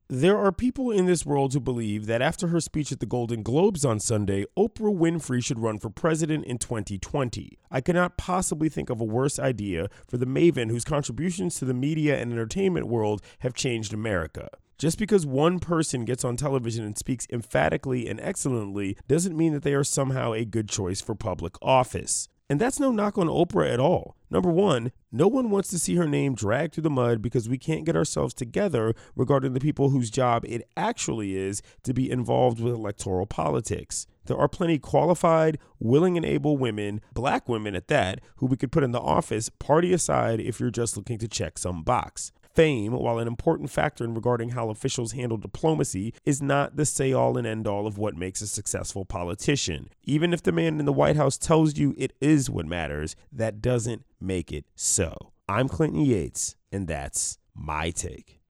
There are people in this world who believe that after her speech at the Golden Globes on Sunday, Oprah Winfrey should run for president in 2020. I cannot possibly think of a worse idea for the maven whose contributions to the media and entertainment world have changed America. Just because one person gets on television and speaks emphatically and excellently doesn't mean that they are somehow a good choice for public office. And that's no knock on Oprah at all. Number one, no one wants to see her name dragged through the mud because we can't get ourselves together regarding the people whose job it actually is to be involved with electoral politics. There are plenty qualified, willing and able women, black women at that, who we could put in the office, party aside, if you're just looking to check some box. Fame, while an important factor in regarding how officials handle diplomacy, is not the say-all and end-all of what makes a successful politician. Even if the man in the White House tells you it is what matters, that doesn't make it so. I'm Clinton Yates, and that's my take.